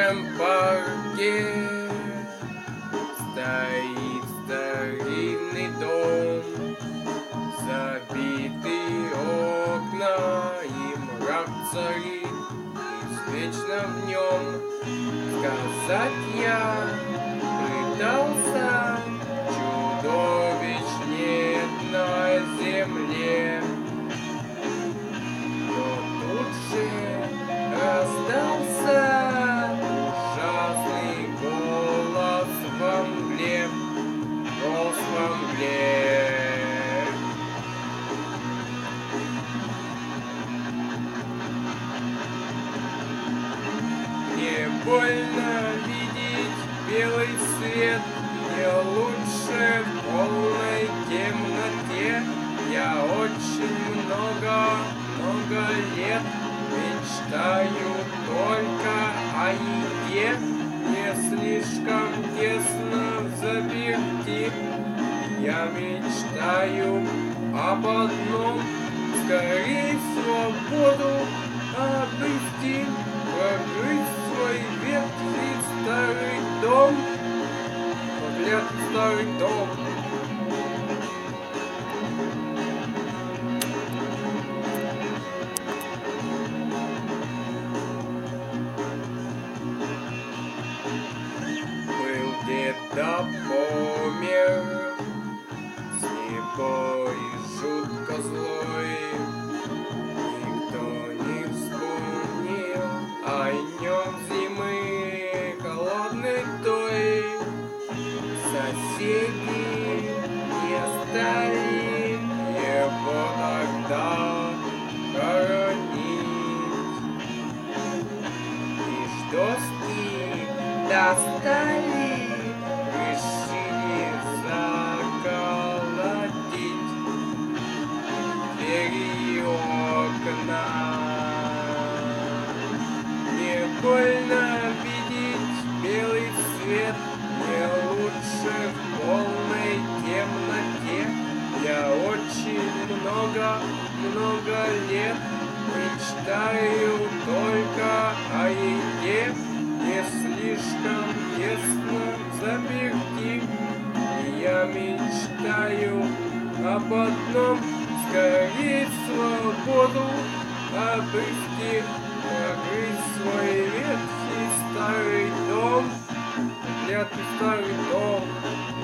старом парке стоит старинный дом, забитые окна и мрак царит, извечно в нем. Сказать я пытался, чудовищ нет на земле, но тут же раздался ужасный голос во мгле, голос во мгле. Мне больно видеть белый свет, мне лучше в полной темноте. Я очень много лет мечтаю только о еде. Не слишком тесно заперти, я мечтаю об одном: скорей свободу обрести, прокрыть свой ветхий старый дом, проклятый старый дом. Где-то помер, слепой и жутко злой. Никто не вспомнил о нем зимы холодной той. Соседи не стали его тогда хоронить. И что с ним достали, решили заколотить двери и окна. Мне больно видеть белый свет, мне лучше в полной темноте. Я очень много лет мечтаю только о еде. Не слишком тесно заперти, и я мечтаю об одном: скорее свободу обрести, прокрыть свой ветхий старый дом, проклятый старый дом.